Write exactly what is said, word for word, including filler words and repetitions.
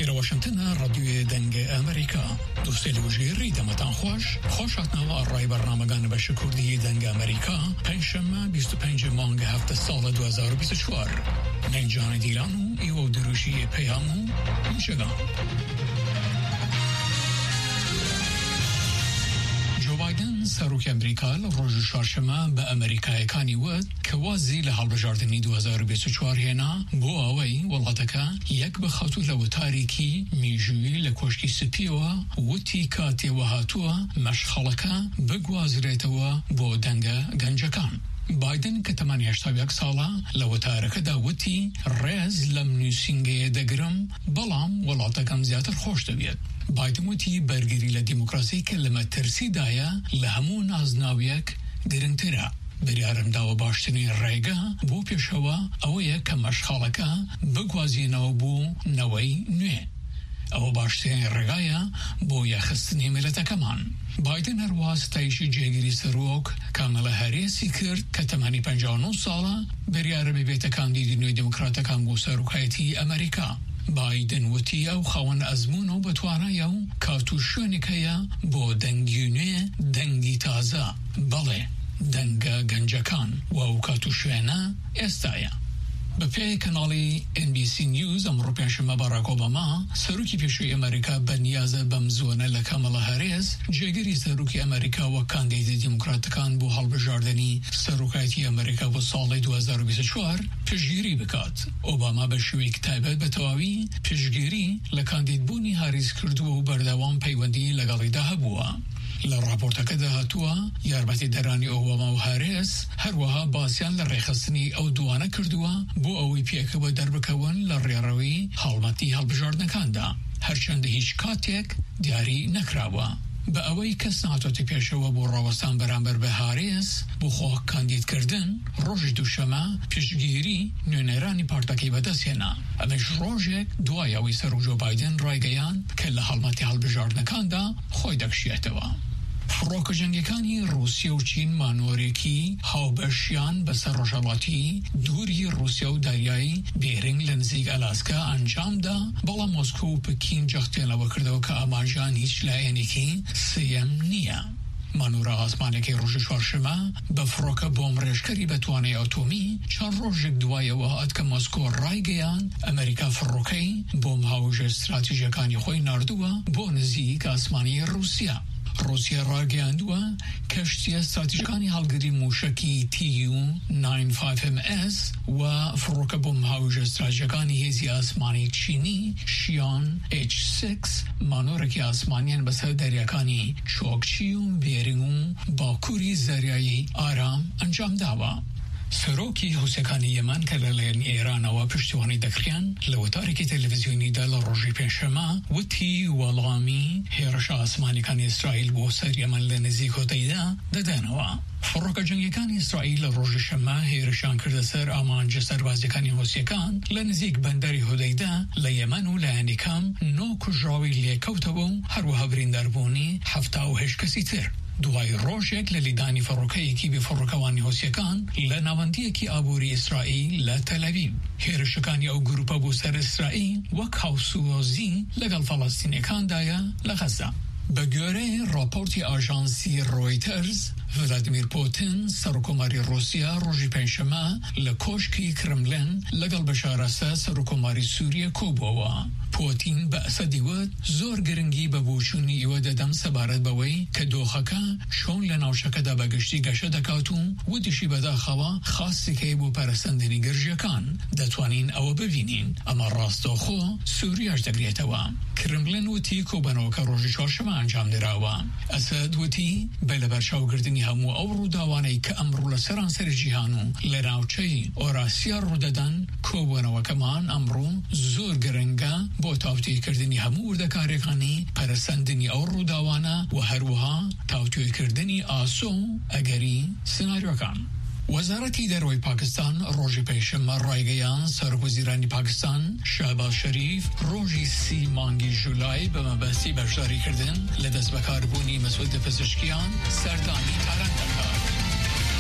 إلى واشنطن راديو دنگ أمريكا دوستي لوجيري دمتان خوش خوش هاتنوا الرأي برنامجان بشكردي دنگ أمريكا پنجشنبه بیست و پنج مانگ هفته سال دو هزار و بیست و چهار نینجان دیلانو ایو دروشی پیامو میشگان بایدن سروک امریکا لروج چهارشنبه به امریکای کانی ود که وازی لهالبجاردنی دو هزار و بیست و چهار هینا بو آوی ولادکا یک بخاطو لو تاریکی میجوی لکوشکی سپیوا وتی کاتی وهاتوا مشخالکا بگوازریتوا بو دنگا گنجکان بایدن که ثمانية وثمانين ساله لو تارك داوتي رز لم نوسینگه دگرم بلام ولادکم زیاتر خوش دبید بایدن وتی برگری لدیموکراسی کلمه ترسی دایا لهمون از ناویک گرنگتره بریارم داو باشتنی ریگا بو پیشوا اویه که مشخالکا بگوازینو بو نوی نوی او باشتنی رگایا بو یخستنی ملتا کمان بایدن هر واسطایشی جگیری سروک کاملا هریسی کرد که ثمانية وخمسين ساله بریار ببیت کاندیدی نوی دموکرات کان بو سروکایتی امریکا بایدن وتی او خوان ازمونو بتوانایو کارتوشونیکایا بو دنگیونه دنگی تازه بله دنگا گنجکان و او کارتوشونا استایا بپی کانالی ان بی سی نیوز امرو پنجشنبه باراک اوباما سروکی پیشوی امریکا به نیاز بمزونه لکامالا هریس جگری سروکی امریکا و کاندید دموکراتکان بو هالبجاردنی سروکایتی امریکا و سال دو هزار و بیست و چهار پیشگیری بکات اوباما به شوی کتابت به تواوی پیشگیری لکاندید بونی هریس کردو و بردوام پیوندی لگالی ده بوا لراپورتا که دهاتوا یاربطی درانی اوباما و هریس هر وها باسیان لرخصنی او دوانه کردوا بو اوی پیکه و دربکون لریاروی حالمتی هالبجاردنکان دا هرچند هیچ کاتیک دیاری نکراوا به اوی کس نهاتوتی پیشوا بو راوستان برانبر به هریس بو خواه کاندید کردن روش دوشمه پیشگیری نونیرانی پارتاکی بدستینا امش روشک دوای اوی سرو جو بایدن رایگیان که لحالمتی هالبجاردنکان دا خویدکشیتوا فروک جنگیکانی روسیه و چین مانوریکی هاوبشیان به سرروژالاتی دوری روسیه و دریایی بیرنگ لنزیگ الاسکا انجام دا بالا مسکو و پکین جختین لو کرده و که امانجان هیچ لعنیکی سیم نیا مانورا آسمانی که روز چهارشنبه به فروک بوم رشکری به توانه اتمی چند روز دوای وقت که مسکو رای گیان امریکا فروکی بوم هاوج استراتژیکانی خوی نردوا بو نزیگ آسمانی روسیه روسیه را گیاندوا کشتی استراتژیکانی هالگری موشکی تی یو نود و پنج ام اس و فروک بوم هاوج استراتژیکانی هیزی آسمانی چینی شیان اچ شش مانورکی آسمانیان بسر دریاکانی چوکچی و بیرینگ و باکوری زریایی آرام انجام داوا سروکی حوسکانی یمن که لالین ایران و پشتوانی دکریان لوتاریکی تلویزیونی دل روژی پنجشنبه و تی والامی هیرش آسمانی کان اسرائیل بو سر یمن لنزیک دیده ددنوا فروک جنگیکان اسرائیل روژی شنبه هیرشان کرده سر آمانج سربازیکانی حوسکان لنزیک بندری هدیده لیمن و لعنیکم نو کجراوی لیکوتبو هر و هبرین دربونی هفته و هش کسی تر دوای روشک للیدانی فروکی کی به فروکوانی حوسیکان لنواندی کی آبوری اسرائیل لتل اویو هیرشکانی او گروپا بو سر اسرائیل و کاوسوازی لگل فلسطینیکان دایا لغزه به گوره راپورتی آژانسی رویترز ولادیمیر پوتین سرکوماری روسیا روژی پنجشنبه لکوشکی کرملین لگل بشارسته سرکوماری سوریه کوبوا پوتین به اسدیوت زور گرنگی به بوشونی ایو ددم سبارت بوی که دوخکا چون لناوشکه دا بگشتی گشه دکاتون و دشی بدا خوا خاصی که بو پرستندنی گرژکان دتوانین او ببینین اما راستو خو سوریاش دگریتوا کرملین و تی کوبنو که روژی چهارشنبه انجام دراوا اسد و تی بله برشاو گردنی همو او رو داوانه که امرو لسران سر جیهانو لناوچه اوراسیا رو ددن کوبنو کمان امرو زور گرنگا بۆ تاوتوێکردنی هەموو وردەکارەکانی پەرەسەندنی ئەو ڕووداوانە و هەروەها تاوتوێکردنی ئاسۆ ئەگەری سناریۆکان. وەزارەتی دەرەوەی پاکستان ڕۆژی پێشەمە ڕایگەیان سەرۆکوەزیرانی پاکستان شەهباز شەریف ڕۆژی سی مانگی ژولای بە مەبەستی بەشداریکردن لە دەستبەکاربوونی مەسئولە پزیشکیان سەردانی پەرەندەکە.